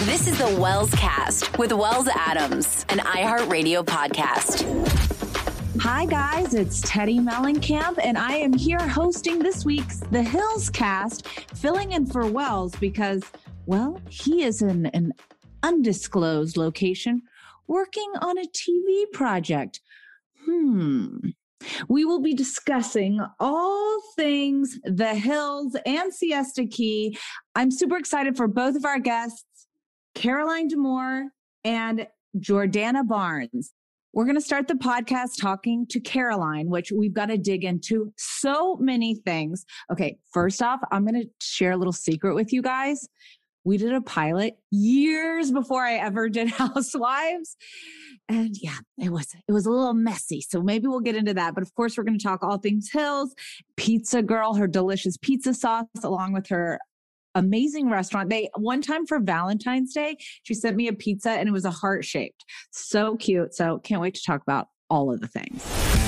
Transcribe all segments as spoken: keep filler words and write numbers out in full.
This is the Wells Cast with Wells Adams, an iHeartRadio podcast. Hi, guys. It's Teddi Mellencamp, and I am here hosting this week's The Hills Cast, filling in for Wells because, well, he is in an undisclosed location working on a T V project. Hmm. We will be discussing all things The Hills and Siesta Key. I'm super excited for both of our guests, Caroline D'Amour and Jordana Barnes. We're going to start the podcast talking to Caroline, which we've got to dig into so many things. Okay, first off, I'm going to share a little secret with you guys. We did a pilot years before I ever did Housewives. And yeah, it was it was a little messy. So maybe we'll get into that. But of course, we're going to talk all things Hills, Pizza Girl, her delicious pizza sauce, along with her amazing restaurant. They one time for Valentine's Day, she sent me a pizza and it was a heart shaped. So cute. So can't wait to talk about all of the things.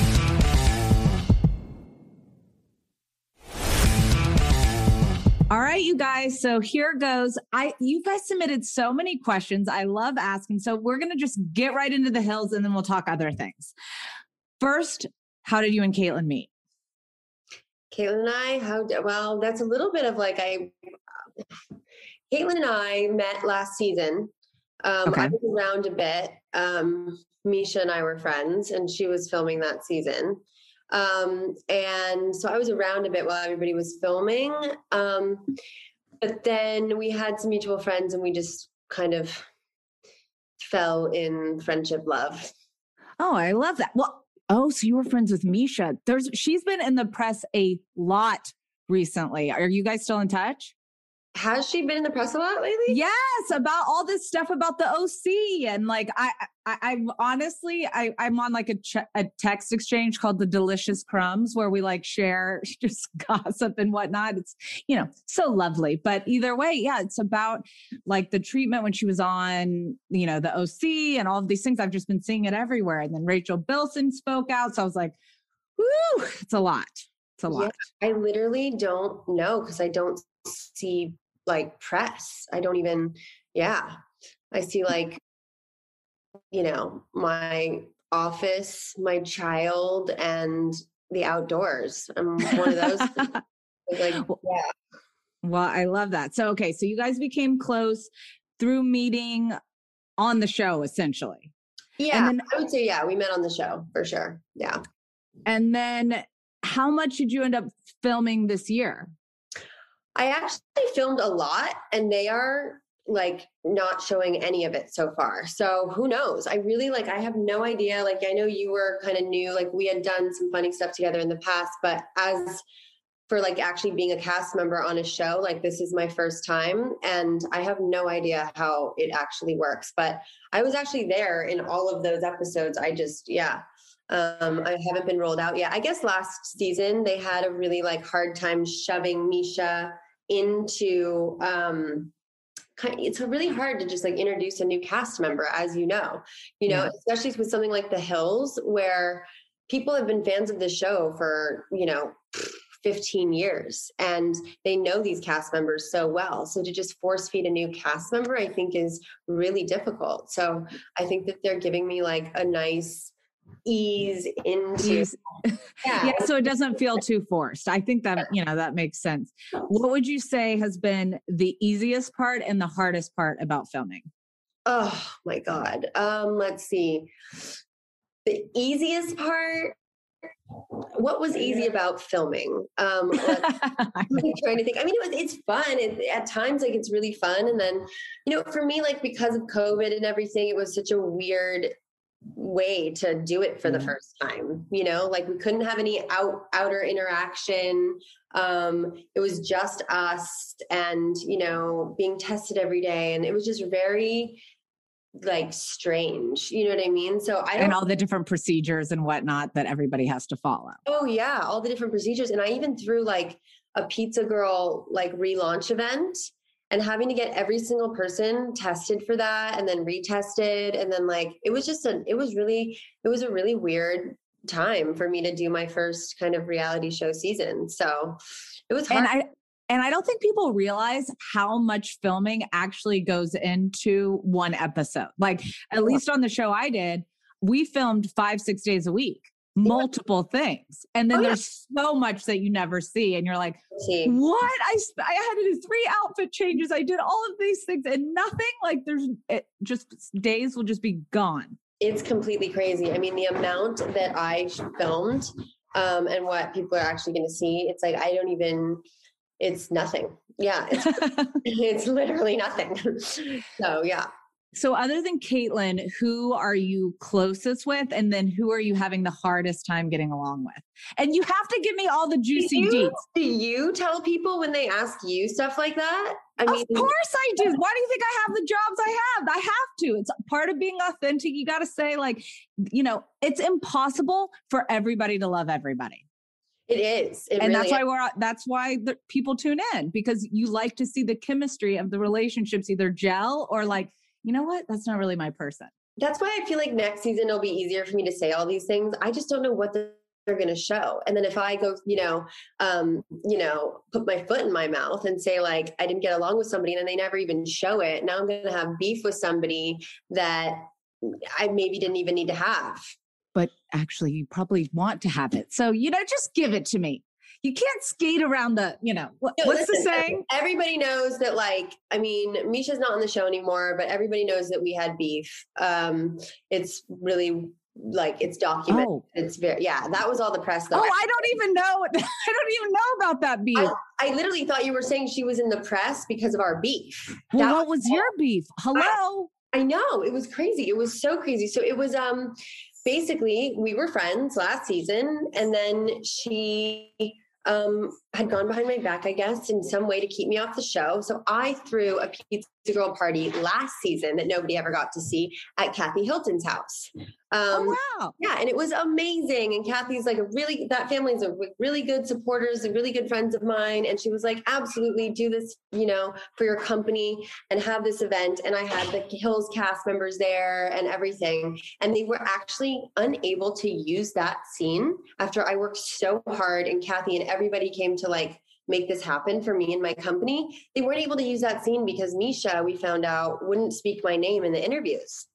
All right, you guys. So here goes. I you guys submitted so many questions. I love asking. So we're going to just get right into the Hills and then we'll talk other things. First, how did you and Caitlin meet? Caitlin and I, how well, that's a little bit of like I Caitlin and I met last season. Um, okay. I was around a bit. Um, Misha and I were friends, and she was filming that season. Um, and so I was around a bit while everybody was filming. Um, but then we had some mutual friends, and we just kind of fell in friendship love. Oh, I love that. Well, oh, so you were friends with Misha. There's she's been in the press a lot recently. Are you guys still in touch? Has she been in the press a lot lately? Yes, about all this stuff about the O C. And like, I, I, I honestly, I, I'm on like a, ch- a text exchange called the Delicious Crumbs, where we like share just gossip and whatnot. It's, you know, so lovely. But either way, yeah, it's about like the treatment when she was on, you know, the O C and all of these things. I've just been seeing it everywhere. And then Rachel Bilson spoke out. So I was like, whoo, it's a lot. It's a lot. Yeah, I literally don't know because I don't see like press. I don't even, yeah. I see like, you know, my office, my child, and the outdoors. I'm one of those. like, yeah. Well, I love that. So, okay. So you guys became close through meeting on the show, essentially. Yeah. And then, I would say, yeah, we met on the show for sure. Yeah. And then how much did you end up filming this year? I actually filmed a lot, and they are like not showing any of it so far. So who knows? I really like, I have no idea. Like, I know you were kind of new, like we had done some funny stuff together in the past, but as for like actually being a cast member on a show, like this is my first time, and I have no idea how it actually works, but I was actually there in all of those episodes. I just, yeah. Um, I haven't been rolled out yet. I guess last season they had a really like hard time shoving Misha into, um, kind of, it's really hard to just like introduce a new cast member, as you know, you know, yeah. Especially with something like The Hills, where people have been fans of the show for, you know, fifteen years, and they know these cast members so well. So to just force feed a new cast member, I think is really difficult. So I think that they're giving me like a nice ease into ease. Yeah. yeah so it doesn't feel too forced. I think that, you know, that makes sense. What would you say has been the easiest part and the hardest part about filming? Oh my God. Um, let's see. The easiest part, what was easy about filming? Um, I'm trying to think. I mean, it was, it's fun. It, at times, like it's really fun. And then, you know, for me, like because of COVID and everything, it was such a weird way to do it for the first time, you know, like we couldn't have any out outer interaction. Um, it was just us and, you know, being tested every day. And it was just very like strange, you know what I mean? So I don't, and all the different procedures and whatnot that everybody has to follow. Oh yeah. All the different procedures. And I even threw like a Pizza Girl, like relaunch event, and having to get every single person tested for that and then retested. And then like, it was just a, it was really, it was a really weird time for me to do my first kind of reality show season. So it was hard. And I, And I don't think people realize how much filming actually goes into one episode. Like, at least on the show I did, we filmed five, six days a week, multiple yeah. things. And then oh, there's yeah. so much that you never see. And you're like, see. what? I, I had to do three outfit changes. I did all of these things and nothing. Like, there's it just days will just be gone. It's completely crazy. I mean, the amount that I filmed um, and what people are actually going to see, it's like, I don't even... It's nothing. Yeah. It's, it's literally nothing. So, yeah. So other than Caitlin, who are you closest with? And then who are you having the hardest time getting along with? And you have to give me all the juicy do you, deets. Do you tell people when they ask you stuff like that? I mean, of course I do. Why do you think I have the jobs I have? I have to. It's part of being authentic. You got to say, like, you know, it's impossible for everybody to love everybody. It is. It and really that's why is. we're, that's why the people tune in, because you like to see the chemistry of the relationships either gel or like, you know what? That's not really my person. That's why I feel like next season it'll be easier for me to say all these things. I just don't know what they're going to show. And then if I go, you know, um, you know, put my foot in my mouth and say like, I didn't get along with somebody and then they never even show it. Now I'm going to have beef with somebody that I maybe didn't even need to have. But actually you probably want to have it. So, you know, just give it to me. You can't skate around the, you know, what, no, what's listen, the saying? Everybody knows that, like, I mean, Misha's not on the show anymore, but everybody knows that we had beef. Um, it's really like, it's documented. Oh. It's very, yeah, that was all the press. Though. Oh, I don't even know. I don't even know about that beef. I, I literally thought you were saying she was in the press because of our beef. Well, that what was, was your beef? Hello? I, I know. It was crazy. It was so crazy. So it was, um, basically, we were friends last season, and then she um, had gone behind my back, I guess, in some way to keep me off the show. So I threw a pizza girl party last season that nobody ever got to see at Kathy Hilton's house. Um, oh, wow. Yeah. And it was amazing. And Kathy's like a really, that family's a really good supporters and really good friends of mine. And she was like, absolutely do this, you know, for your company and have this event. And I had the Hills cast members there and everything. And they were actually unable to use that scene after I worked so hard and Kathy and everybody came to like make this happen for me and my company. They weren't able to use that scene because Misha, we found out, wouldn't speak my name in the interviews.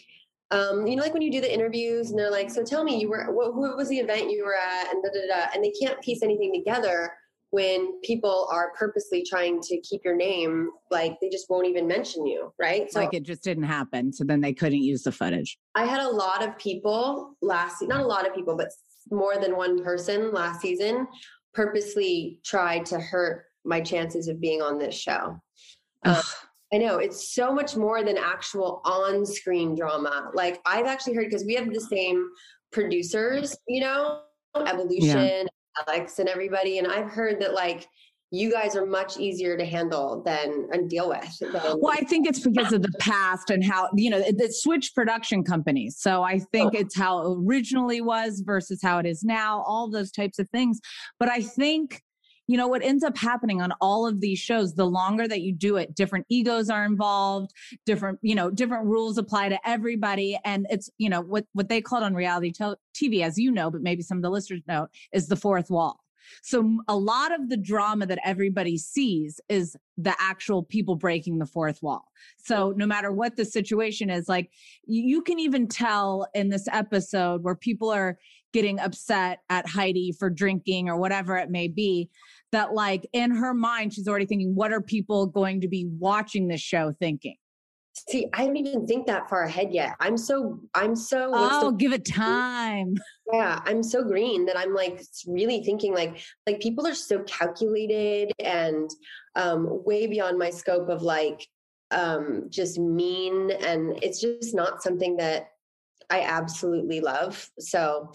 Um, you know, like when you do the interviews and they're like, so tell me, you were, what, what was the event you were at? And da, da, da, and they can't piece anything together when people are purposely trying to keep your name, like they just won't even mention you, right? So like it just didn't happen. So then they couldn't use the footage. I had a lot of people last, not a lot of people, but more than one person last season purposely tried to hurt my chances of being on this show. Um, I know it's so much more than actual on-screen drama. Like I've actually heard, because we have the same producers, you know, Evolution, yeah. Alex and everybody. And I've heard that like you guys are much easier to handle than and deal with. Than- well, I think it's because of the past and how, you know, the switch production companies. So I think oh. it's how it originally was versus how it is now, all those types of things. But I think, you know, what ends up happening on all of these shows, the longer that you do it, different egos are involved, different, you know, different rules apply to everybody. And it's, you know, what, what they call it on reality T V, as you know, but maybe some of the listeners know, is the fourth wall. So a lot of the drama that everybody sees is the actual people breaking the fourth wall. So no matter what the situation is, like you can even tell in this episode where people are getting upset at Heidi for drinking or whatever it may be, that like in her mind, she's already thinking, what are people going to be watching this show thinking? See, I don't even think that far ahead yet. I'm so, I'm so. Oh, the, give it time. Yeah, I'm so green that I'm like really thinking like, like people are so calculated and um, way beyond my scope of like um, just mean. And it's just not something that I absolutely love. So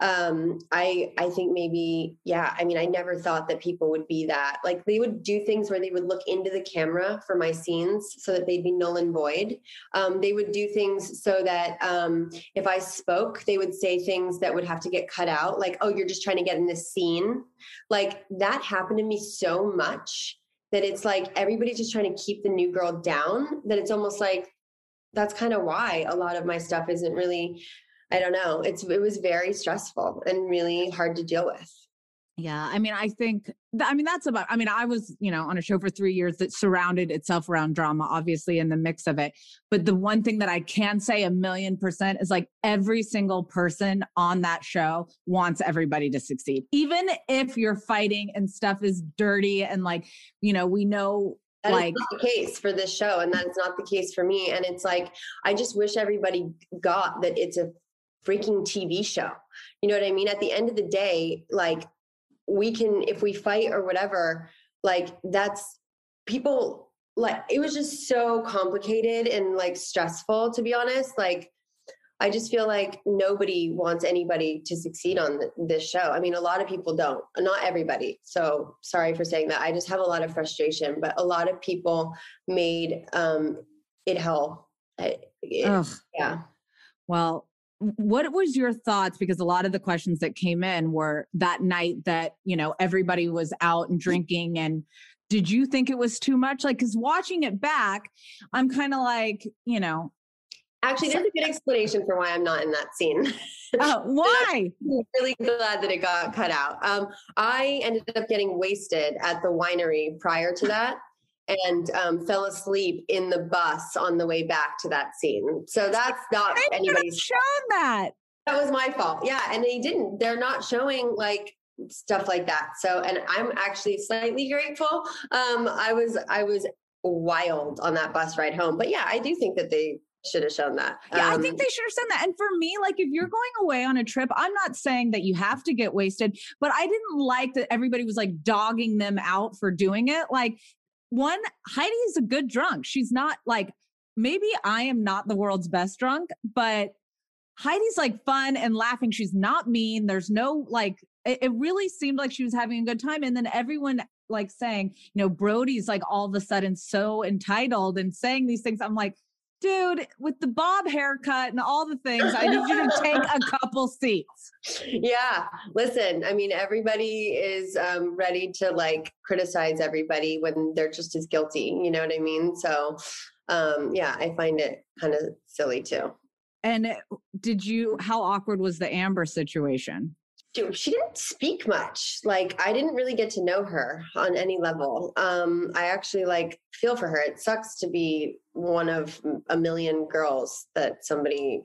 um, I I think maybe, yeah, I mean, I never thought that people would be that. Like they would do things where they would look into the camera for my scenes so that they'd be null and void. Um, they would do things so that um, if I spoke, they would say things that would have to get cut out. Like, oh, you're just trying to get in this scene. Like that happened to me so much that it's like everybody's just trying to keep the new girl down, that it's almost like, that's kind of why a lot of my stuff isn't really, I don't know. It's, it was very stressful and really hard to deal with. Yeah. I mean, I think, th- I mean, that's about, I mean, I was, you know, on a show for three years that surrounded itself around drama, obviously in the mix of it. But the one thing that I can say a million percent is like every single person on that show wants everybody to succeed. Even if you're fighting and stuff is dirty and like, you know, we know That like, is not the case for this show. And that is not the case for me. And it's like, I just wish everybody got that it's a freaking T V show. You know what I mean? At the end of the day, like, we can, if we fight or whatever, like that's people like, it was just so complicated and like stressful, to be honest. Like, I just feel like nobody wants anybody to succeed on th- this show. I mean, a lot of people don't, not everybody. So sorry for saying that. I just have a lot of frustration, but a lot of people made um, it hell. It, it, yeah. Well, what was your thoughts? Because a lot of the questions that came in were that night that, you know, everybody was out and drinking. And did you think it was too much? Like, because watching it back, I'm kind of like, you know. Actually, there's a good explanation for why I'm not in that scene. Oh, why? I'm really glad that it got cut out. Um, I ended up getting wasted at the winery prior to that. And um, fell asleep in the bus on the way back to that scene. So that's not they anybody's shown that. That was my fault. Yeah. And they didn't, they're not showing like stuff like that. So, and I'm actually slightly grateful. Um, I was, I was wild on that bus ride home, but yeah, I do think that they should have shown that. Yeah, um, I think they should have shown that. And for me, like if you're going away on a trip, I'm not saying that you have to get wasted, but I didn't like that everybody was like dogging them out for doing it. Like, one, Heidi is a good drunk. She's not like, maybe I am not the world's best drunk, but Heidi's like fun and laughing. She's not mean. There's no like, it, it really seemed like she was having a good time. And then everyone like saying, you know, Brody's like all of a sudden so entitled and saying these things. I'm like, dude, with the bob haircut and all the things, I need you to take a couple seats. Yeah. Listen, I mean, everybody is um, ready to like criticize everybody when they're just as guilty. You know what I mean? So um, yeah, I find it kind of silly too. And did you, how awkward was the Amber situation? Dude, she didn't speak much. Like, I didn't really get to know her on any level. Um, I actually like feel for her. It sucks to be one of a million girls that somebody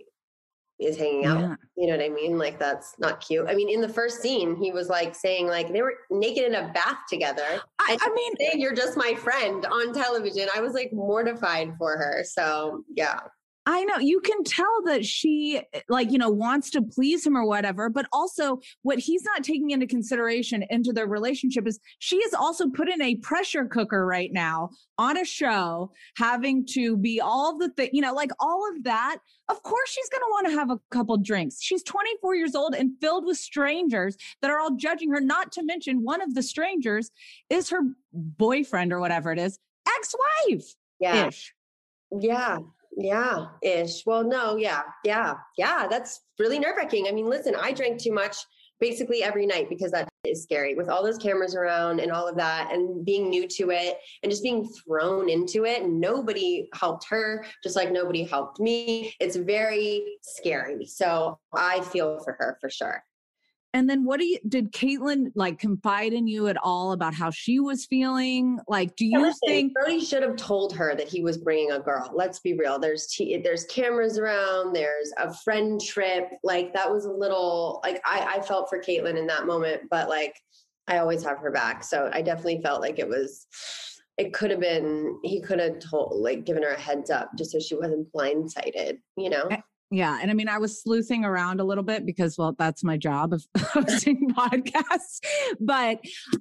is hanging out. Yeah. You know what I mean? Like, that's not cute. I mean, in the first scene, he was like saying like they were naked in a bath together. I, I mean, saying you're just my friend on television. I was like mortified for her. So yeah. I know you can tell that she like, you know, wants to please him or whatever, but also what he's not taking into consideration into their relationship is she is also put in a pressure cooker right now on a show, having to be all the thing, you know, like all of that. Of course, she's going to want to have a couple drinks. She's twenty-four years old and filled with strangers that are all judging her. Not to mention one of the strangers is her boyfriend or whatever it is, ex-wife. Yeah. Ish. Yeah. Yeah, ish. Well, no, yeah, yeah, yeah. That's really nerve wracking. I mean, listen, I drank too much basically every night because that is scary with all those cameras around and all of that and being new to it and just being thrown into it. Nobody helped her, just like nobody helped me. It's very scary. So I feel for her for sure. And then what do you, did Caitlyn like confide in you at all about how she was feeling? Like, do you Listen, think Brody should have told her that he was bringing a girl? Let's be real. There's t- there's cameras around. There's a friend trip. Like that was a little like I, I felt for Caitlyn in that moment, but like I always have her back. So I definitely felt like it was, it could have been, he could have told, like given her a heads up just so she wasn't blindsided, you know? Yeah. And I mean, I was sleuthing around a little bit because, well, that's my job of hosting podcasts. But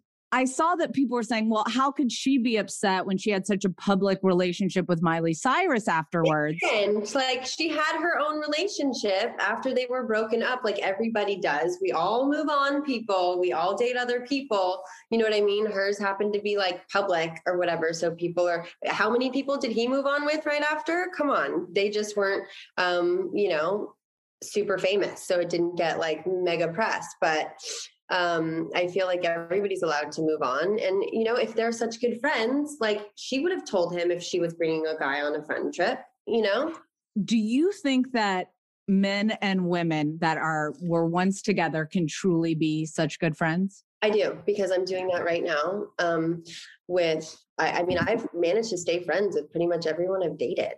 I saw that people were saying, well, how could she be upset when she had such a public relationship with Miley Cyrus afterwards? And like she had her own relationship after they were broken up, like everybody does. We all move on, people. We all date other people. You know what I mean? Hers happened to be like public or whatever. So people are, how many people did he move on with right after? Come on. They just weren't, um, you know, super famous. So it didn't get like mega press, but Um, I feel like everybody's allowed to move on. And, you know, if they're such good friends, like she would have told him if she was bringing a guy on a friend trip, you know? Do you think that men and women that are were once together can truly be such good friends? I do, because I'm doing that right now. Um, with, I, I mean, I've managed to stay friends with pretty much everyone I've dated.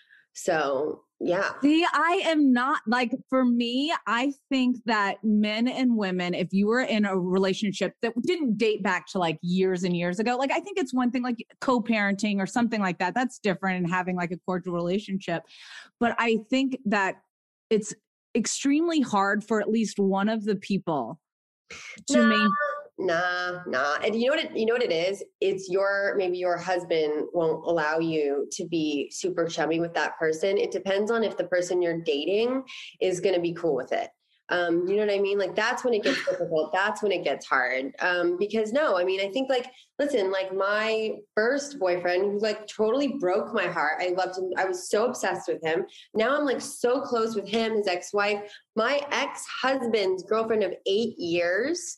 So yeah. See, I am not like, for me, I think that men and women, if you were in a relationship that didn't date back to like years and years ago, like I think it's one thing like co-parenting or something like that. That's different and having like a cordial relationship. But I think that it's extremely hard for at least one of the people to nah, maintain. Nah, nah. And you know what it, you know what it is? It's your, maybe your husband won't allow you to be super chummy with that person. It depends on if the person you're dating is going to be cool with it. Um, you know what I mean? Like that's when it gets difficult. That's when it gets hard. Um, because no, I mean, I think like, listen, like my first boyfriend who like totally broke my heart. I loved him. I was so obsessed with him. Now I'm like so close with him, his ex-wife, my ex-husband's girlfriend of eight years.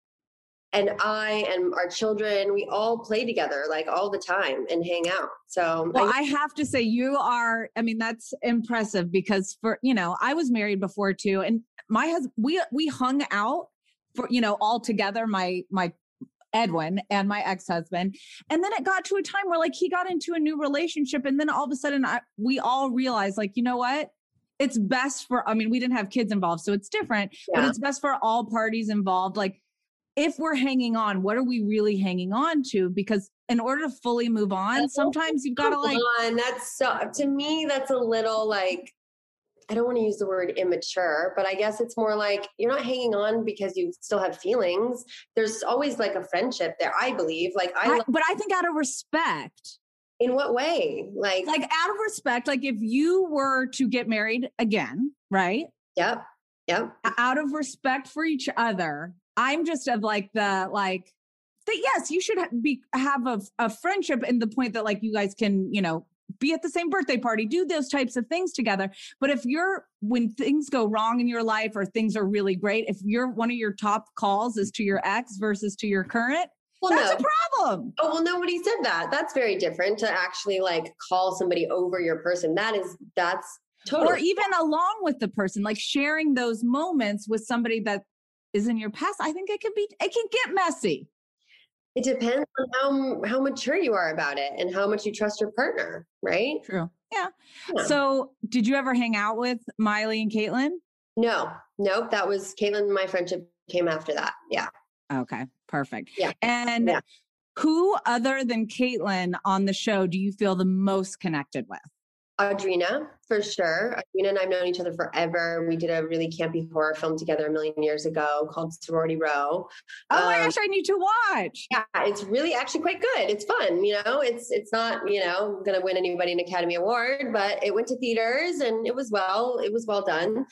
And I and our children, we all play together like all the time and hang out. So well, I, I have to say you are, I mean, that's impressive because for, you know, I was married before too. And my husband, we, we hung out for, you know, all together, my, my Edwin and my ex-husband. And then it got to a time where like he got into a new relationship. And then all of a sudden I, we all realized like, you know what? It's best for, I mean, we didn't have kids involved, so it's different, yeah. But it's best for all parties involved. Like, if we're hanging on, what are we really hanging on to? Because in order to fully move on, sometimes you've got to like, on. That's so, to me, that's a little like, I don't want to use the word immature, but I guess it's more like you're not hanging on because you still have feelings. There's always like a friendship there, I believe. Like I, I love- but I think out of respect. In what way? Like, like out of respect, like if you were to get married again, right? Yep. Yep. Out of respect for each other. I'm just of like the, like that. Yes, you should ha- be, have a, a friendship in the point that like you guys can, you know, be at the same birthday party, do those types of things together. But if you're, when things go wrong in your life or things are really great, if you're one of your top calls is to your ex versus to your current, well, that's no. a problem. Oh, well, nobody said that. That's very different to actually like call somebody over your person. That is, that's totally. Or even along with the person, like sharing those moments with somebody that is in your past. I think it can be, it can get messy. It depends on how, how mature you are about it and how much you trust your partner, right? True. Yeah. yeah. So did you ever hang out with Miley and Caitlin? No, nope. That was Caitlin and my friendship came after that. Yeah. Okay. Perfect. Yeah. And yeah. who other than Caitlin on the show do you feel the most connected with? Audrina, for sure. Audrina and I've known each other forever. We did a really campy horror film together a million years ago called Sorority Row. Oh um, my gosh, I need to watch. Yeah, it's really actually quite good. It's fun, you know. It's it's not, you know, going to win anybody an Academy Award, but it went to theaters and it was well, it was well done.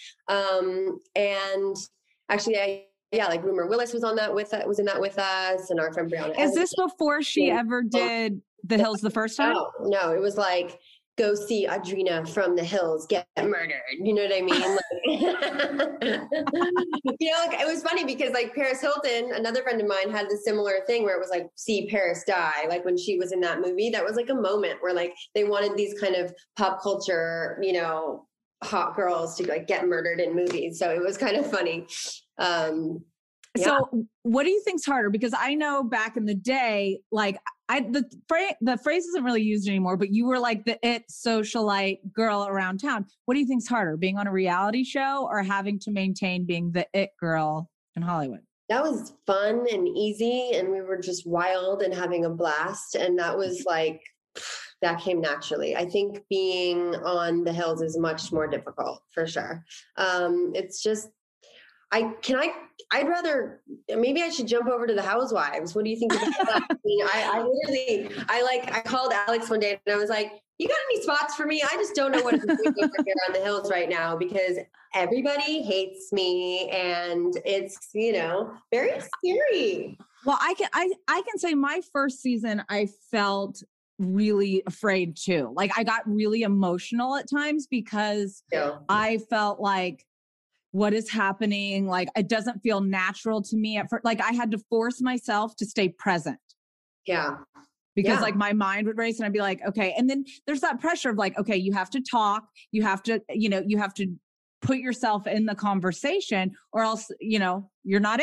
Um, and actually, I yeah, like Rumor Willis was on that with uh, was in that with us, and our friend Brianna. Is Evans. This before she ever did The Hills the first time? No, no, it was like, go see Audrina from The Hills get murdered. You know what I mean? Like, you know, like, it was funny because like Paris Hilton, another friend of mine, had the similar thing where it was like, see Paris die. Like when she was in that movie, that was like a moment where like they wanted these kind of pop culture, you know, hot girls to like get murdered in movies. So it was kind of funny. Um, yeah. So what do you think's harder? Because I know back in the day, like I, the phrase, the phrase isn't really used anymore, but you were like the it socialite girl around town. What do you think's harder, being on a reality show or having to maintain being the it girl in Hollywood? That was fun and easy. And we were just wild and having a blast. And that was like, that came naturally. I think being on The Hills is much more difficult for sure. Um, it's just, I can I I'd rather maybe I should jump over to The Housewives. What do you think about that? I mean, I, I literally I like I called Alex one day and I was like, "You got any spots for me? I just don't know what to do over here on The Hills right now because everybody hates me and it's, you know, very scary." Well, I can I I can say my first season I felt really afraid too. Like I got really emotional at times because yeah. I felt like, what is happening? Like, it doesn't feel natural to me at first. Like I had to force myself to stay present. Yeah. Because yeah. like my mind would race and I'd be like, okay. And then there's that pressure of like, okay, you have to talk, you have to, you know, you have to put yourself in the conversation or else, you know, you're not in it.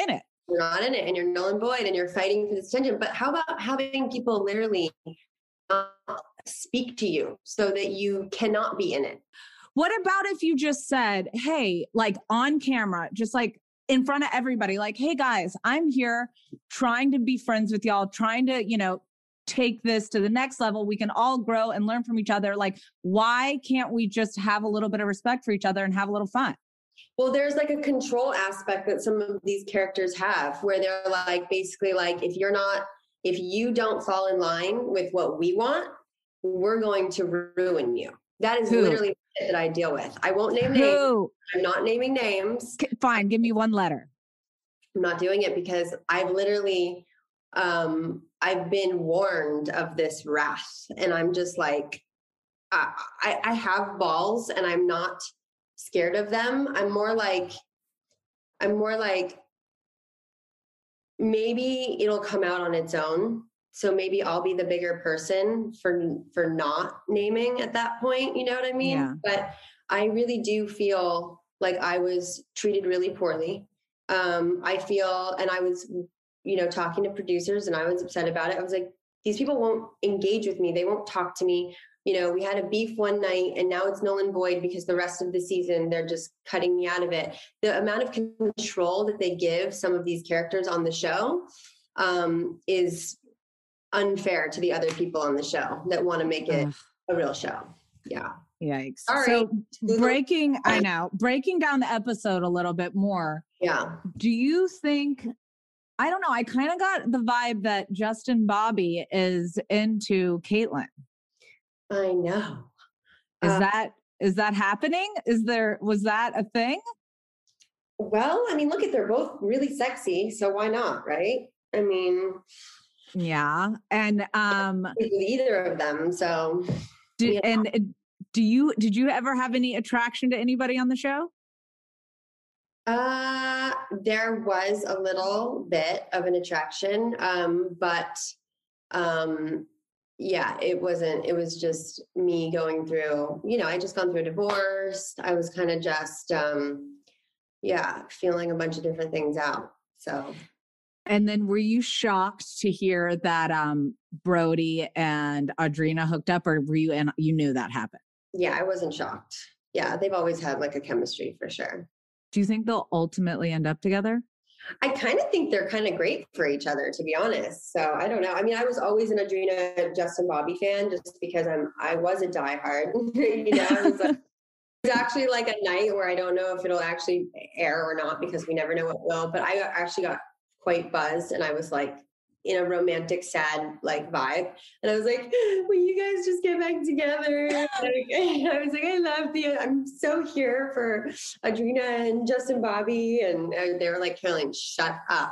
you're not in it and you're null and void and you're fighting for this attention. But how about having people literally uh, speak to you so that you cannot be in it? What about if you just said, hey, like on camera, just like in front of everybody, like, hey guys, I'm here trying to be friends with y'all, trying to, you know, take this to the next level. We can all grow and learn from each other. Like, why can't we just have a little bit of respect for each other and have a little fun? Well, there's like a control aspect that some of these characters have where they're like, basically like, if you're not, if you don't fall in line with what we want, we're going to ruin you. That is Who? literally that I deal with. I won't name Who? names. I'm not naming names. Fine. Give me one letter. I'm not doing it because I've literally, um, I've been warned of this wrath, and I'm just like, I, I, I have balls and I'm not scared of them. I'm more like, I'm more like, maybe it'll come out on its own. So maybe I'll be the bigger person for, for not naming at that point. You know what I mean? Yeah. But I really do feel like I was treated really poorly. Um, I feel, and I was, you know, talking to producers and I was upset about it. I was like, these people won't engage with me. They won't talk to me. You know, we had a beef one night and now it's null and void because the rest of the season, they're just cutting me out of it. The amount of control that they give some of these characters on the show um, is unfair to the other people on the show that want to make it a real show. Yeah. Yikes. Sorry. So breaking, I know, breaking down the episode a little bit more. Yeah. Do you think, I don't know, I kind of got the vibe that Justin Bobby is into Caitlin. I know. Is uh, that, is that happening? Is there, was that a thing? Well, I mean, look at, they're both really sexy. So why not? Right. I mean, yeah. And, um, either of them. So, do, you know. and do you, did you ever have any attraction to anybody on the show? Uh, there was a little bit of an attraction. Um, but, um, yeah, it wasn't, it was just me going through, you know, I just gone through a divorce. I was kind of just, um, yeah, feeling a bunch of different things out. So. And then were you shocked to hear that, um, Brody and Audrina hooked up, or were you, and you knew that happened? Yeah, I wasn't shocked. Yeah. They've always had like a chemistry for sure. Do you think they'll ultimately end up together? I kind of think they're kind of great for each other, to be honest. So I don't know. I mean, I was always an Audrina Justin Bobby fan just because I'm, I was a diehard, you know, it was, like, it was actually like a night where I don't know if it'll actually air or not because we never know what will, but I actually got quite buzzed and I was like in a romantic, sad like vibe. And I was like, will you guys just get back together? Like, I was like, I love the, I'm so here for Audrina and Justin Bobby. And they were like, Caroline, shut up.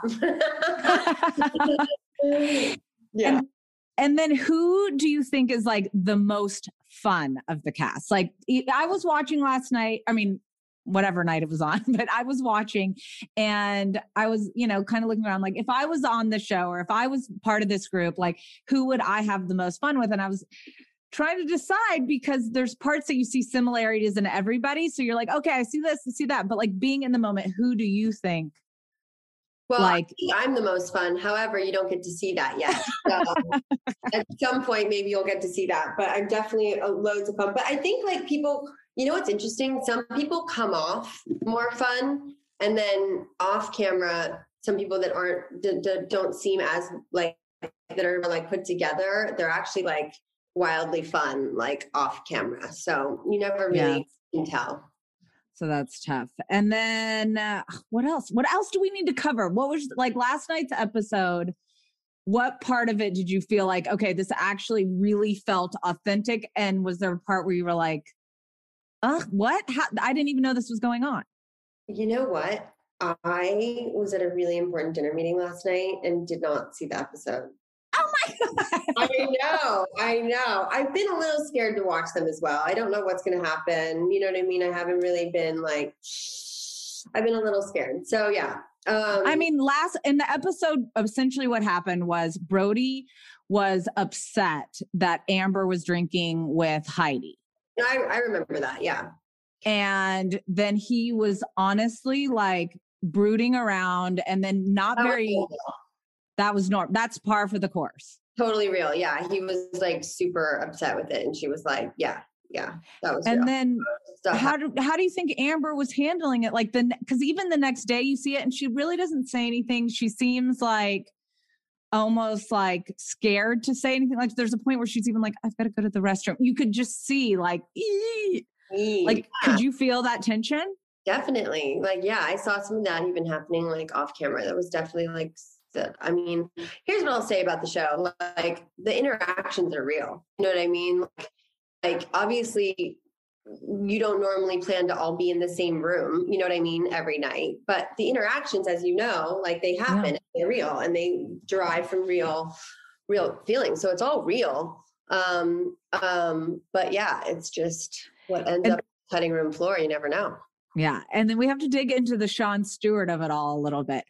Yeah. And, and then who do you think is like the most fun of the cast? Like I was watching last night, I mean, whatever night it was on, but I was watching and I was, you know, kind of looking around, like if I was on the show or if I was part of this group, like who would I have the most fun with? And I was trying to decide because there's parts that you see similarities in everybody. So you're like, okay, I see this, I see that. But like being in the moment, who do you think? Well, like, I think I'm the most fun. However, you don't get to see that yet. So at some point, maybe you'll get to see that, but I'm definitely uh, loads of fun. But I think like people, you know, what's interesting? Some people come off more fun and then off camera, some people that aren't, d- d- don't seem as like, that are like put together. They're actually like wildly fun, like off camera. So you never really yeah. can tell. So that's tough. And then uh, what else? What else do we need to cover? What was like last night's episode? What part of it did you feel like, okay, this actually really felt authentic? And was there a part where you were like, uh, what? How? I didn't even know this was going on. You know what? I was at a really important dinner meeting last night and did not see the episode. Oh my God. I know. I know. I've been a little scared to watch them as well. I don't know what's going to happen. You know what I mean? I haven't really been like, I've been a little scared. So yeah. Um, I mean, last in the episode, essentially what happened was Brody was upset that Amber was drinking with Heidi. I, I remember that. Yeah. And then he was honestly like brooding around and then not That very, was that was normal. That's par for the course. totally real. Yeah. He was like super upset with it. And she was like, yeah, yeah, that was And real. then Stuff how do, how do you think Amber was handling it? Like the, cause even the next day you see it and she really doesn't say anything. She seems like almost like scared to say anything. Like there's a point where she's even like, I've got to go to the restroom. You could just see like, ee! like, Yeah. could you feel that tension? Definitely. Like, yeah, I saw some of that even happening like off camera. That was definitely like, the, I mean, here's what I'll say about the show. Like the interactions are real. You know what I mean? Like, like obviously you don't normally plan to all be in the same room, you know what I mean, every night. But the interactions, as you know, like they happen, yeah. They're real and they derive from real, real feelings. So it's all real. Um, um, but yeah, it's just what ends and, up cutting room floor. You never know. Yeah. And then we have to dig into the Sean Stewart of it all a little bit.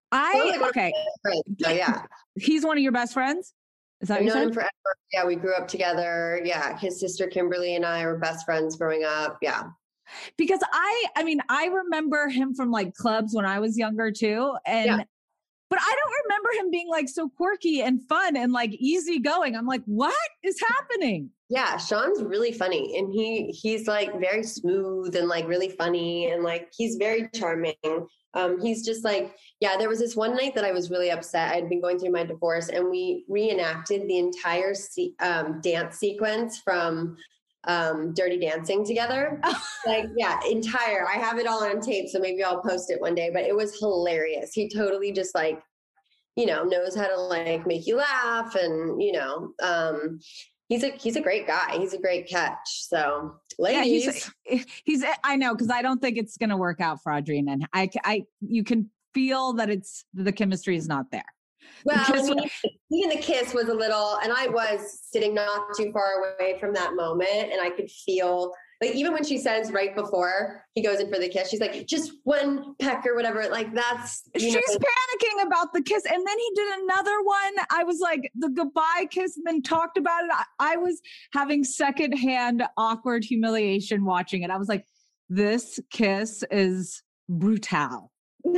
I, oh, okay. So yeah. He's one of your best friends? Is that I've what you known said? him forever. Yeah, we grew up together. Yeah, his sister Kimberly and I were best friends growing up. Yeah. Because I, I mean, I remember him from like clubs when I was younger too. And, yeah. but I don't remember him being like so quirky and fun and like easygoing. I'm like, what is happening? Yeah, Sean's really funny and he he's like very smooth and like really funny and like he's very charming. Um, he's just like, yeah, there was this one night that I was really upset. I'd been going through my divorce and we reenacted the entire se- um, dance sequence from um, Dirty Dancing together. Like, yeah, entire. I have it all on tape, so maybe I'll post it one day, but it was hilarious. He totally just like, you know, knows how to like make you laugh and, you know, um, He's a he's a great guy. He's a great catch. So, ladies, yeah, he's, he's I know because I don't think it's going to work out for Audrina. And I, I you can feel that it's the chemistry is not there. Well, the I mean, even the kiss was a little, and I was sitting not too far away from that moment, and I could feel. Like, even when she says right before he goes in for the kiss, she's like, just one peck or whatever. Like, that's, you she's know, panicking about the kiss. And then he did another one. I was like, the goodbye kiss, and then talked about it. I, I was having secondhand awkward humiliation watching it. I was like, this kiss is brutal.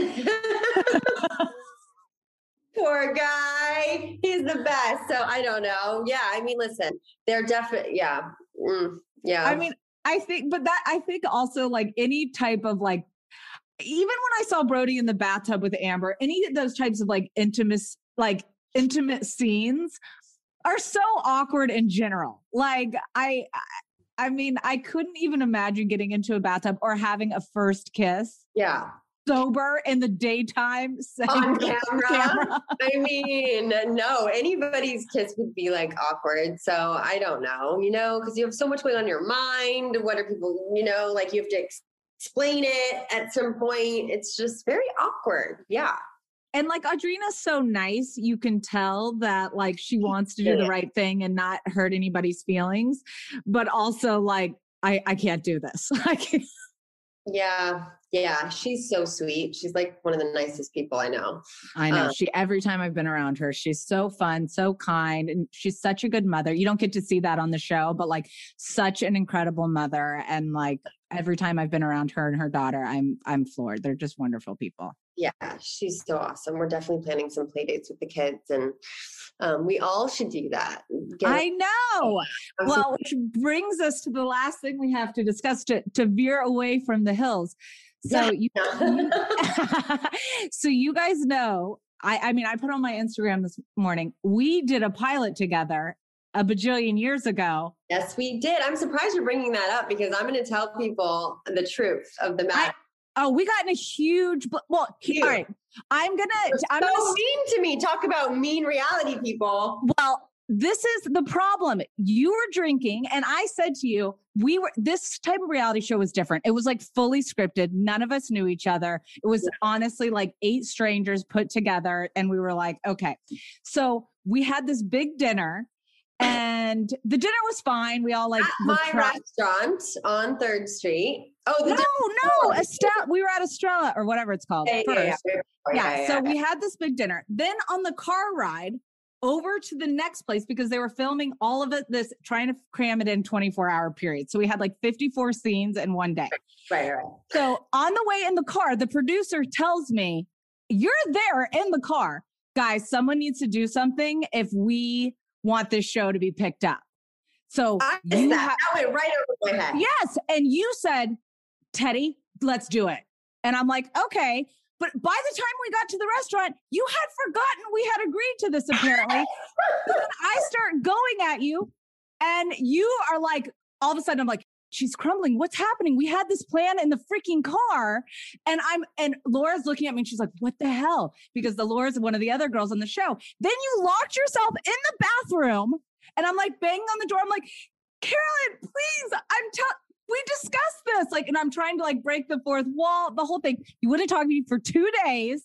Poor guy. He's the best. So I don't know. Yeah. I mean, listen, they're definitely, yeah. Mm, yeah. I mean, I think, but that, I think also like any type of like, even when I saw Brody in the bathtub with Amber, any of those types of like intimate, like intimate scenes are so awkward in general. Like I, I mean, I couldn't even imagine getting into a bathtub or having a first kiss. Yeah. Sober in the daytime on camera. camera. I mean, no, anybody's kiss would be like awkward. So I don't know, you know, because you have so much going on in your mind. What are people, you know, like you have to ex- explain it at some point. It's just very awkward. Yeah. And like Audrina's so nice, you can tell that like she wants to do the right thing and not hurt anybody's feelings, but also like, I, I can't do this. I can't. Yeah. Yeah. She's so sweet. She's like one of the nicest people I know. I know. Um, she, every time I've been around her, she's so fun, so kind, and she's such a good mother. You don't get to see that on the show, but like such an incredible mother. And like every time I've been around her and her daughter, I'm, I'm floored. They're just wonderful people. Yeah. She's so awesome. We're definitely planning some play dates with the kids and um, we all should do that. Get I know. Well, which brings us to the last thing we have to discuss to, to veer away from the hills. So you, you so you guys know, I, I mean, I put on my Instagram this morning, we did a pilot together a bajillion years ago. Yes, we did. I'm surprised you're bringing that up because I'm going to tell people the truth of the matter. I, oh, we got in a huge, well, huge. All right. I'm going to, I'm so gonna, mean to me. Talk about mean reality people. Well, this is the problem. You were drinking and I said to you, we were, this type of reality show was different. It was like fully scripted. None of us knew each other. It was yeah. honestly like eight strangers put together. And we were like, okay. So we had this big dinner and the dinner was fine. We all like at my tra- restaurant on Third Street. Oh, the no, no, Estrella. We were at Estrella or whatever it's called yeah, first. Yeah, yeah, yeah, yeah, so yeah. we had this big dinner. Then on the car ride over to the next place because they were filming all of it, this trying to cram it in twenty-four hour period. So we had like fifty-four scenes in one day. Right, right. So on the way in the car, the producer tells me, you're there in the car. Guys, someone needs to do something if we want this show to be picked up. So I you that. ha- that went right over my head. Yes. And you said, Teddy, let's do it. And I'm like, okay. But by the time we got to the restaurant, you had forgotten we had agreed to this, apparently. So then I start going at you and you are like, all of a sudden I'm like, she's crumbling. What's happening? We had this plan in the freaking car. And I'm, and Laura's looking at me and she's like, what the hell? Because the Laura's one of the other girls on the show. Then you locked yourself in the bathroom and I'm like banging on the door. I'm like, Carolyn, please, I'm telling, we discussed this. Like, and I'm trying to like break the fourth wall, the whole thing. You wouldn't talk to me for two days.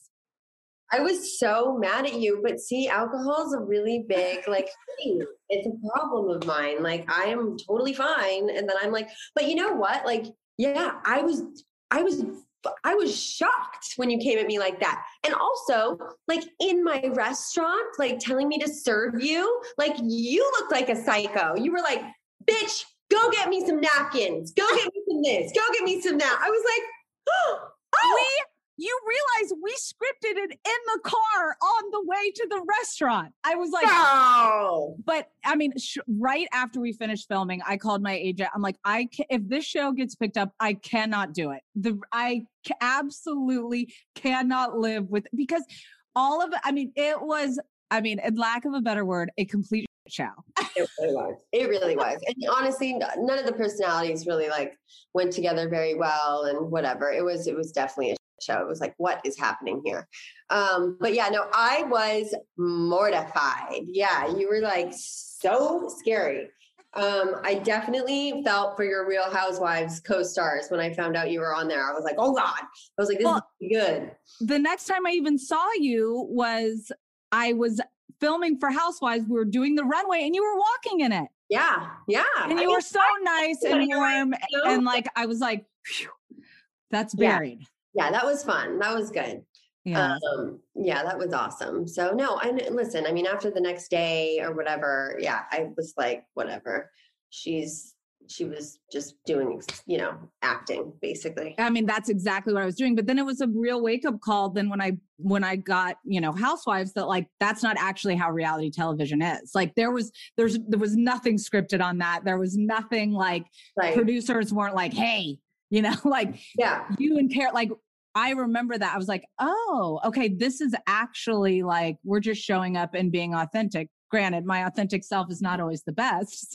I was so mad at you, but see, alcohol is a really big, like, thing. It's a problem of mine. Like, I am totally fine. And then I'm like, but you know what? Like, yeah, I was, I was, I was shocked when you came at me like that. And also, like, in my restaurant, like, telling me to serve you, like, you looked like a psycho. You were like, bitch, go get me some napkins. Go get me some this. Go get me some that. I was like, oh. We, you realize we scripted it in the car on the way to the restaurant. I was like, no. But I mean, sh- right after we finished filming, I called my agent. I'm like, I ca- if this show gets picked up, I cannot do it. The I ca- absolutely cannot live with, because all of it, I mean, it was, I mean, in lack of a better word, a complete show. It really was. It really was. And honestly, none of the personalities really like went together very well and whatever. It was, it was definitely a show. It was like, what is happening here? Um, but yeah, no, I was mortified. Yeah. You were like so scary. Um, I definitely felt for your Real Housewives co-stars when I found out you were on there. I was like, oh God. I was like, this well, is good. The next time I even saw you was, I was filming for Housewives. We were doing the runway and you were walking in it. Yeah. Yeah. And you I were so nice and warm. And like, I was like, phew, that's buried. Yeah. Yeah, that was fun. That was good. Yeah. Um, yeah, that was awesome. So no, I listen, I mean, after the next day or whatever, yeah, I was like, whatever. She's, she was just doing, you know, acting basically. I mean, that's exactly what I was doing. But then it was a real wake up call. Then when I, when I got, you know, Housewives, that like, that's not actually how reality television is. Like there was, there's, there was nothing scripted on that. There was nothing like right. Producers weren't like, hey, you know, like yeah, you and Carol, like, I remember that. I was like, oh, okay, this is actually like, we're just showing up and being authentic. Granted, my authentic self is not always the best. So.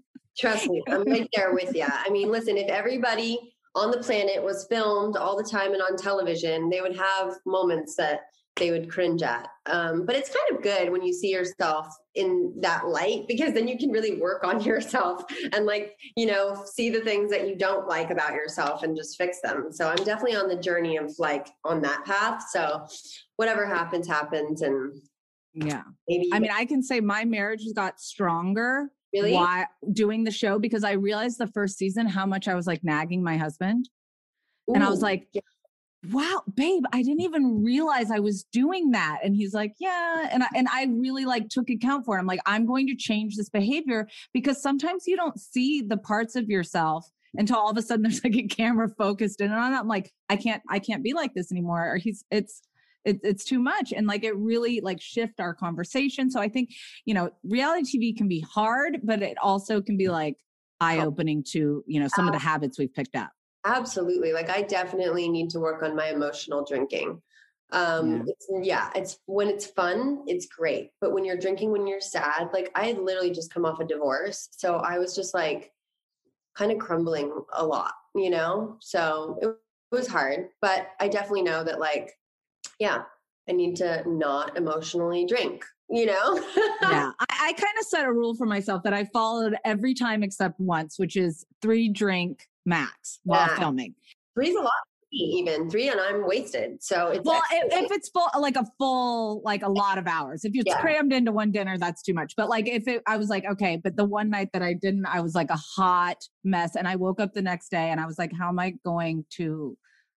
Trust me, I'm right there with you. I mean, listen, if everybody on the planet was filmed all the time and on television, they would have moments that they would cringe at. Um, but it's kind of good when you see yourself in that light, because then you can really work on yourself and like, you know, see the things that you don't like about yourself and just fix them. So I'm definitely on the journey of like on that path. So whatever happens, happens. And yeah, maybe, I mean, I can say my marriage got stronger really while doing the show, because I realized the first season how much I was like nagging my husband. Ooh, and I was like, yeah. Wow, babe, I didn't even realize I was doing that. And he's like, yeah. And I, and I really like took account for it. I'm like, I'm going to change this behavior, because sometimes you don't see the parts of yourself until all of a sudden there's like a camera focused in on it. I'm like, I can't, I can't be like this anymore. Or he's, it's, it, it's too much. And like, it really like shift our conversation. So I think, you know, reality T V can be hard, but it also can be like eye-opening to, you know, some of the habits we've picked up. Absolutely. Like I definitely need to work on my emotional drinking. Um, yeah. It's, yeah, it's when it's fun, it's great. But when you're drinking, when you're sad, like I had literally just come off a divorce. So I was just like kind of crumbling a lot, you know? So it, it was hard, but I definitely know that like, yeah, I need to not emotionally drink, you know? Yeah. I, I kind of set a rule for myself that I followed every time except once, which is three drink max while yeah. filming. Three's a lot, even three, and I'm wasted. So it's well, if, if it's full, like a full, like a lot of hours. If it's yeah. crammed into one dinner, that's too much. But like if it, I was like, okay, but the one night that I didn't, I was like a hot mess, and I woke up the next day and I was like, how am I going to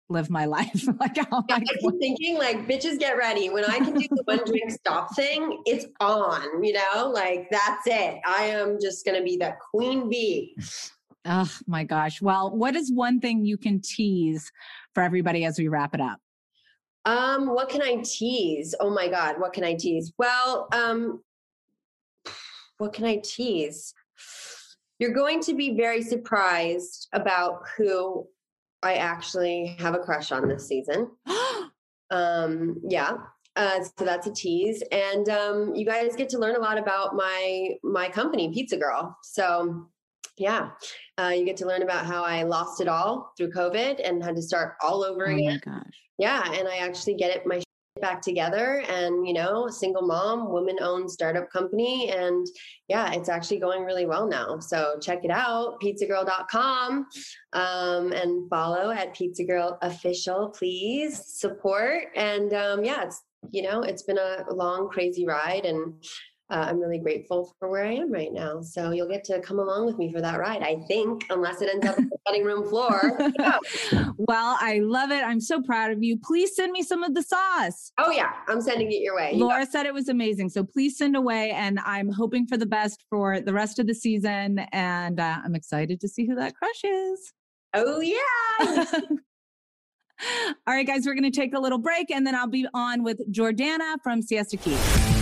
live my life. Like, how Yeah, am I keep thinking, like, bitches, get ready. When I can do the one drink stop thing, it's on, you know, like, that's it. I am just going to be that queen bee. Oh my gosh. Well, what is one thing you can tease for everybody as we wrap it up? Um, what can I tease? Oh my God, what can I tease? Well, um, what can I tease? You're going to be very surprised about who I actually have a crush on this season. um, yeah. Uh, so that's a tease. And um, you guys get to learn a lot about my my company, Pizza Girl. So yeah, uh, you get to learn about how I lost it all through COVID and had to start all over Oh again. my gosh. Yeah, and I actually get it my shit back together, and you know, single mom, woman-owned startup company, and yeah, it's actually going really well now. So check it out, pizza girl dot com, um, and follow at Pizza Girl Official, please support. And um, yeah, it's you know, it's been a long, crazy ride, and Uh, I'm really grateful for where I am right now. So you'll get to come along with me for that ride, I think, unless it ends up on the cutting room floor. Yeah. Well, I love it. I'm so proud of you. Please send me some of the sauce. Oh, yeah. I'm sending it your way. You Laura got- said it was amazing. So please send away. And I'm hoping for the best for the rest of the season. And uh, I'm excited to see who that crush is. Oh, yeah. All right, guys, we're going to take a little break and then I'll be on with Jordana from Siesta Key.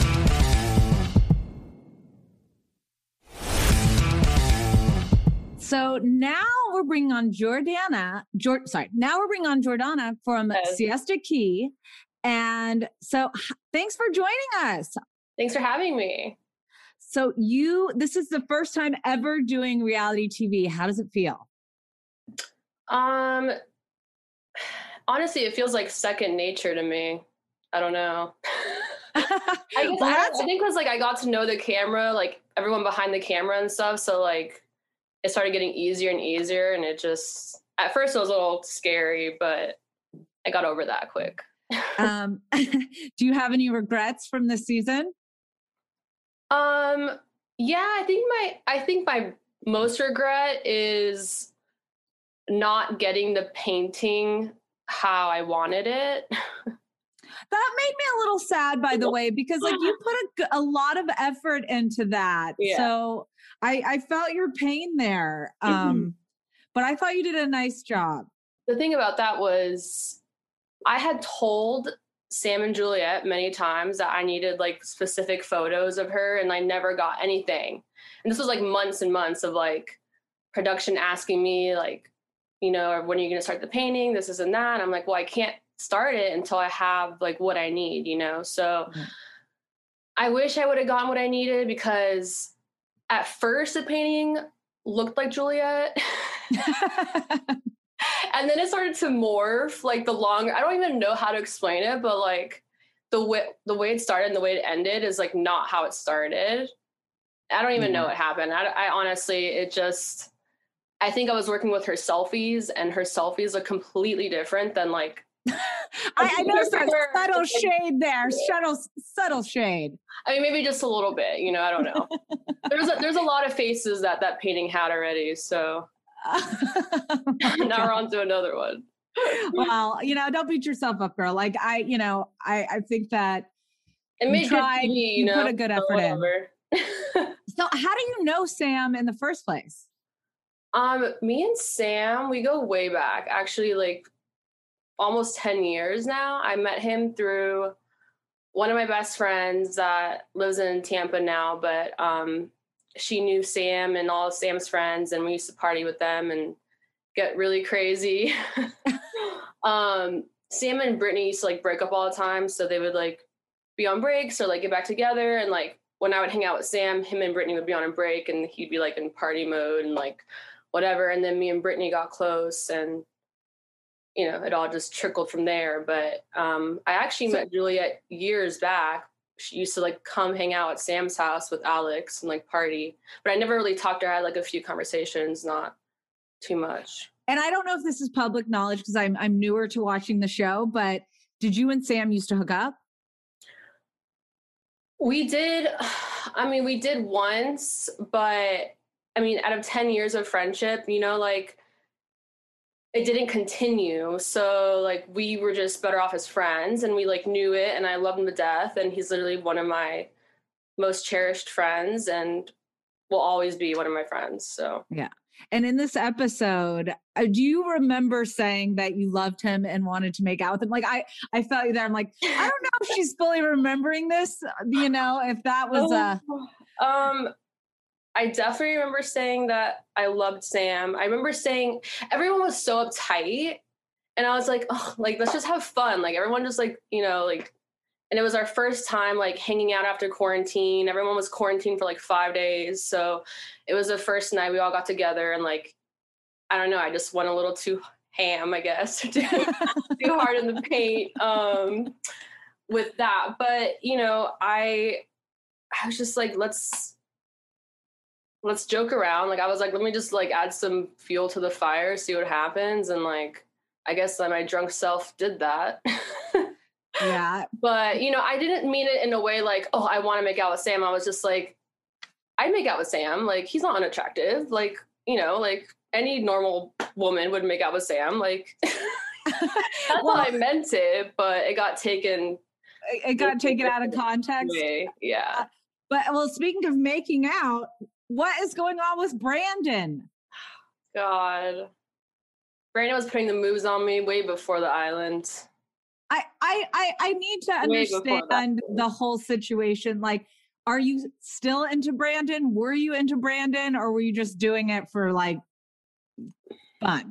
So now we're bringing on Jordana, Jor- sorry, now we're bringing on Jordana from Yes. Siesta Key. And so h- thanks for joining us. Thanks for having me. So you, this is the first time ever doing reality T V. How does it feel? Um, honestly, it feels like second nature to me. I don't know. I guess Well, I, that's- I think because like I got to know the camera, like everyone behind the camera and stuff. So like it started getting easier and easier, and it just at first it was a little scary, but I got over that quick. um, do you have any regrets from this season? Um, yeah, I think my I think my most regret is not getting the painting how I wanted it. That made me a little sad, by the way, because like you put a, g- a lot of effort into that. Yeah. So I, I felt your pain there. Um, Mhm. But I thought you did a nice job. The thing about that was I had told Sam and Juliet many times that I needed like specific photos of her, and I never got anything. And this was like months and months of like production asking me like, you know, when are you going to start the painting? This, is and that. And I'm like, well, I can't start it until I have like what I need, you know? So Mhm. I wish I would have gotten what I needed, because at first the painting looked like Juliet. And then it started to morph, like the longer, I don't even know how to explain it, but like the way the way it started and the way it ended is like not how it started. I don't even Yeah. know what happened. I, I honestly, it just, I think I was working with her selfies, and her selfies are completely different than like. I, I noticed that subtle shade there, subtle, subtle shade. I mean, maybe just a little bit, you know, I don't know. There's a, there's a lot of faces that that painting had already. So now we're on to another one. Well, you know, don't beat yourself up, girl. Like I, you know, I, I think that It you made good tried, T V, you you know, put a good so effort in. whatever. So how do you know Sam in the first place? Um, me and Sam, we go way back, actually, like almost ten years now. I met him through one of my best friends that lives in Tampa now, but um, she knew Sam and all of Sam's friends, and we used to party with them and get really crazy. um, Sam and Brittany used to like break up all the time, so they would like be on breaks or like get back together, and like when I would hang out with Sam, him and Brittany would be on a break, and he'd be like in party mode and like whatever. And then me and Brittany got close, and you know, it all just trickled from there. But um, I actually So- met Juliet years back. She used to like come hang out at Sam's house with Alex and like party, but I never really talked to her. I had like a few conversations, not too much. And I don't know if this is public knowledge because I'm I'm newer to watching the show, but did you and Sam used to hook up? We did, I mean, we did once, but I mean, out of ten years of friendship, you know, like it didn't continue. So like we were just better off as friends, and we like knew it, and I love him to death, and he's literally one of my most cherished friends and will always be one of my friends. So yeah. And in this episode, uh, do you remember saying that you loved him and wanted to make out with him? Like I, I felt you there. I'm like, I don't know if she's fully remembering this, you know, if that was uh um I definitely remember saying that I loved Sam. I remember saying everyone was so uptight, and I was like, oh, like, let's just have fun. Like everyone just like, you know, like, and it was our first time like hanging out after quarantine. Everyone was quarantined for like five days. So it was the first night we all got together, and like, I don't know, I just went a little too ham, I guess, too, too hard in the paint um, with that. But, you know, I, I was just like, let's, let's joke around. Like, I was like, let me just like add some fuel to the fire, see what happens. And like, I guess like, my drunk self did that. Yeah. But, you know, I didn't mean it in a way like, oh, I want to make out with Sam. I was just like, I'd make out with Sam. Like, he's not unattractive. Like, you know, like any normal woman would make out with Sam. Like, that's well, how I meant it, but it got taken. It got taken out of context. Way. Yeah. Uh, but well, speaking of making out, what is going on with Brandon? God. Brandon was putting the moves on me way before the island. I I I, I need to understand the whole situation. Like, are you still into Brandon? Were you into Brandon, or were you just doing it for like fun?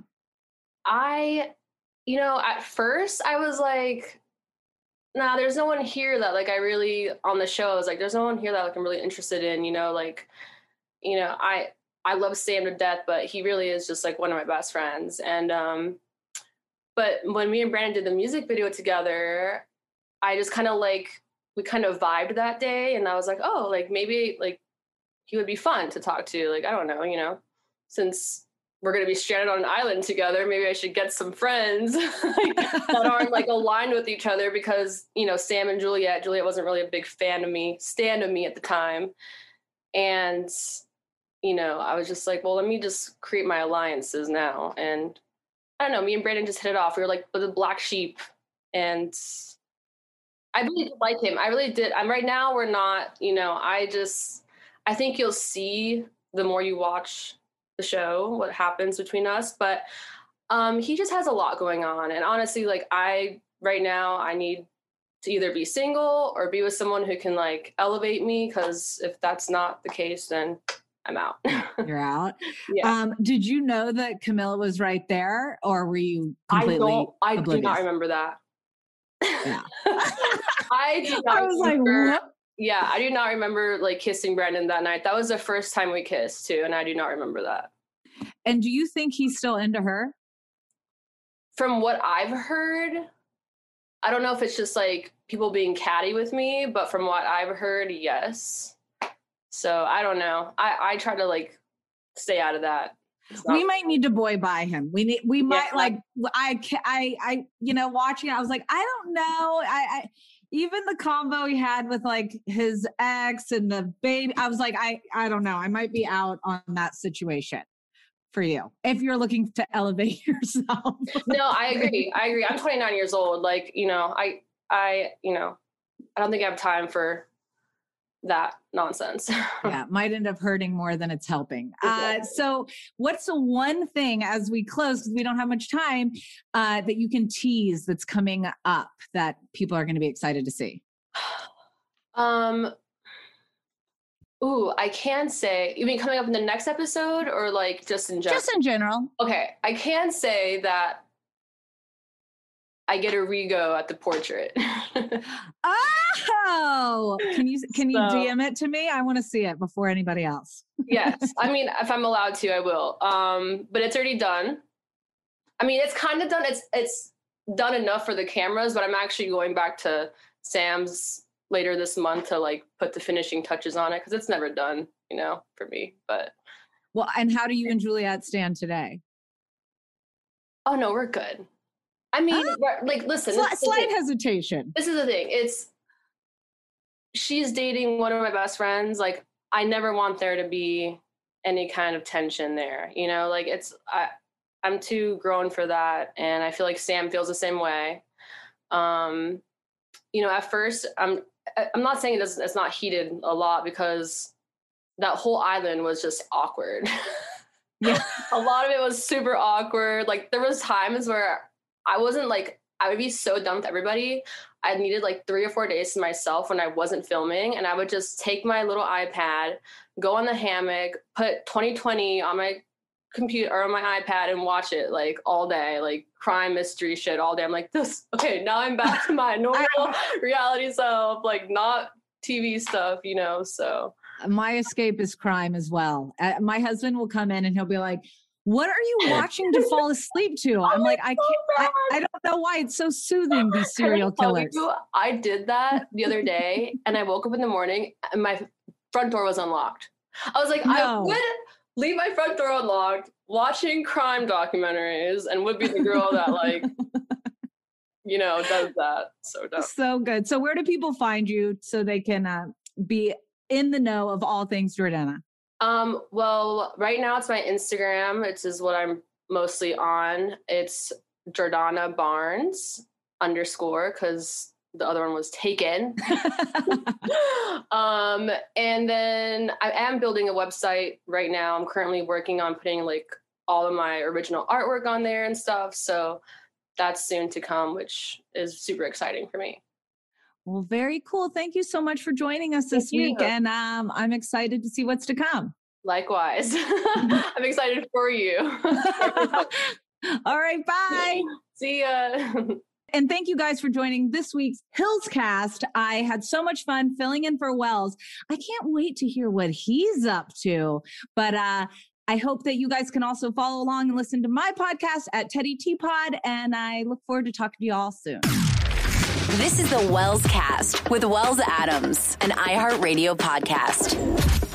I, you know, at first I was like, nah, there's no one here that like I really on the show. I was like, there's no one here that like I'm really interested in, you know, like, you know, I I love Sam to death, but he really is just like one of my best friends. And um, but when me and Brandon did the music video together, I just kind of like we kind of vibed that day, and I was like, oh, like maybe like he would be fun to talk to. Like, I don't know, you know, since we're going to be stranded on an island together, maybe I should get some friends that aren't like aligned with each other, because, you know, Sam and Juliet, Juliet wasn't really a big fan of me, stand of me at the time. And, you know, I was just like, well, let me just create my alliances now. And I don't know, me and Brandon just hit it off. We were like the black sheep, and I really did like him. I really did. I'm right now, we're not, you know, I just, I think you'll see the more you watch the show, what happens between us. But um, he just has a lot going on. And honestly, like I, right now, I need to either be single or be with someone who can like elevate me. Cause if that's not the case, then I'm out. You're out. Yeah. Um, did you know that Camilla was right there, or were you completely I don't, I oblivious? do not remember that. Yeah. I do not I was remember, like, what? Yeah, I do not remember like kissing Brandon that night. That was the first time we kissed too, and I do not remember that. And do you think he's still into her? From what I've heard, I don't know if it's just like people being catty with me, but from what I've heard, yes. So I don't know. I, I try to like stay out of that. We might need to boy by him. We need, we might Yeah. like, I, I, I, you know, watching it, I was like, I don't know. I, I, even the combo he had with like his ex and the baby, I was like, I, I don't know. I might be out on that situation for you if you're looking to elevate yourself. No, I agree. I agree. I'm twenty-nine years old. Like, you know, I, I, you know, I don't think I have time for that nonsense. Yeah, might end up hurting more than it's helping. Uh, so what's the one thing as we close, because we don't have much time, uh, that you can tease that's coming up that people are going to be excited to see? Um, ooh, I can say, you mean coming up in the next episode or like just in general? Just in general. Okay, I can say that I get a rego at the portrait. Oh, can you can you So- D M it to me? I want to see it before anybody else. Yes, I mean, if I'm allowed to, I will. Um, but it's already done. I mean, it's kind of done. It's it's done enough for the cameras, but I'm actually going back to Sam's later this month to like put the finishing touches on it, because it's never done, you know, for me. But Well, and how do you and Juliet stand today? oh no, we're good. I mean, Huh? we're- like, listen, Sli- this is the slight thing. hesitation. This is the thing. It's she's dating one of my best friends. Like, I never want there to be any kind of tension there. You know, like it's I I'm too grown for that. And I feel like Sam feels the same way. Um, you know, at first, I'm, I'm not saying it doesn't, it's not heated a lot, because that whole island was just awkward. Yeah. A lot of it was super awkward. Like, there was times where I wasn't like, I would be so done with everybody. I needed like three or four days to myself when I wasn't filming. And I would just take my little iPad, go on the hammock, put twenty twenty on my computer or on my iPad and watch it like all day, like crime mystery shit all day. I'm like, this, okay, now I'm back to my normal reality self, like not T V stuff, you know? So my escape is crime as well. Uh, my husband will come in and he'll be like, what are you watching to fall asleep to? I'm like, I can't, I, I don't know why it's so soothing, these serial killers. You, I did that the other day and I woke up in the morning and my front door was unlocked. I was like, no. I would leave my front door unlocked, watching crime documentaries, and would be the girl that like, you know, does that. So dumb. So good. So where do people find you so they can uh, be in the know of all things Jordana? Um, well, right now it's my Instagram. It's is what I'm mostly on. It's Jordana Barnes underscore, because the other one was taken. um, and then I am building a website right now. I'm currently working on putting like all of my original artwork on there and stuff. So that's soon to come, which is super exciting for me. Well, very cool. Thank you so much for joining us this week. And um, I'm excited to see what's to come. Likewise. I'm excited for you. All right. Bye. See ya. And thank you guys for joining this week's Hills Cast. I had so much fun filling in for Wells. I can't wait to hear what he's up to. But uh, I hope that you guys can also follow along and listen to my podcast at Teddy T Pod. And I look forward to talking to you all soon. This is the Wells Cast with Wells Adams, an iHeartRadio podcast.